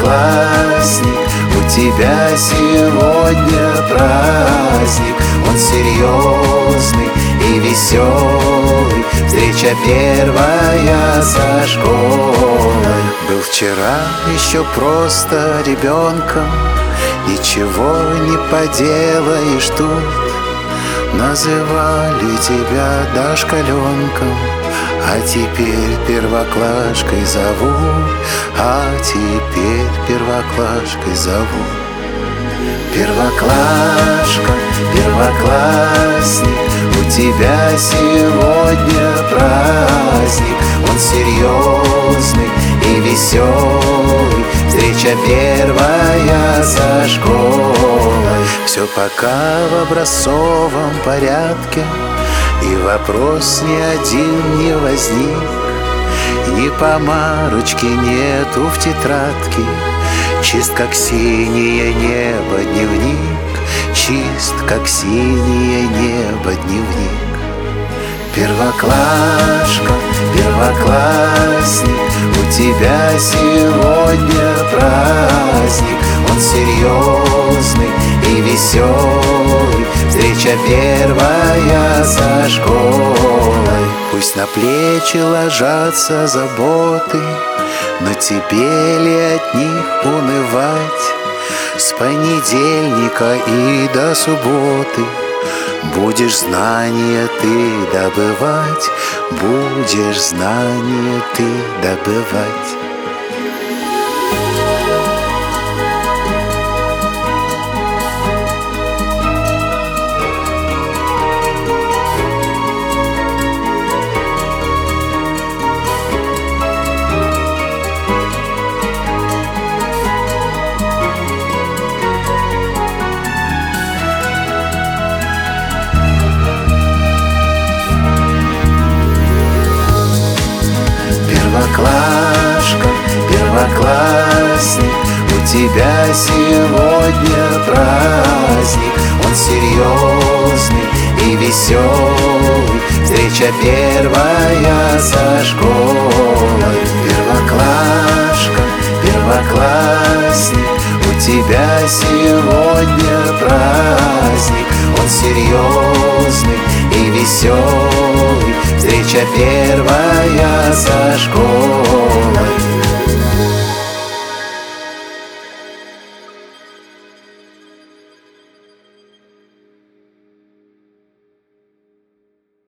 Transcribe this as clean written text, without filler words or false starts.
первоклассник, у тебя сегодня праздник. Он серьезный и веселый, встреча первая со школой. Был вчера еще просто ребенком, ничего не поделаешь тут. Называли тебя дошколенком, а теперь первоклашкой зовут, а теперь первоклашкой зовут. Первоклашка, первоклассник, у тебя сегодня праздник. Он серьезный и веселый, встреча первая со школой. Все пока в образцовом порядке, и вопрос ни один не возник. Ни помарочки нету в тетрадке, чист как синее небо дневник, чист как синее небо дневник. Первоклашка, первоклассник, у тебя сегодня праздник. Он серьезный и веселый, встреча первая со школой. Пусть на плечи ложатся заботы, но тебе ли от них унывать? С понедельника и до субботы будешь знания ты добывать, будешь знания ты добывать. Первоклашка, первоклассник, у тебя сегодня праздник. Он серьезный и веселый, встреча первая со школой. Первоклашка, первоклассник, у тебя сегодня праздник. Он серьезный и веселый, встреча первая со школой.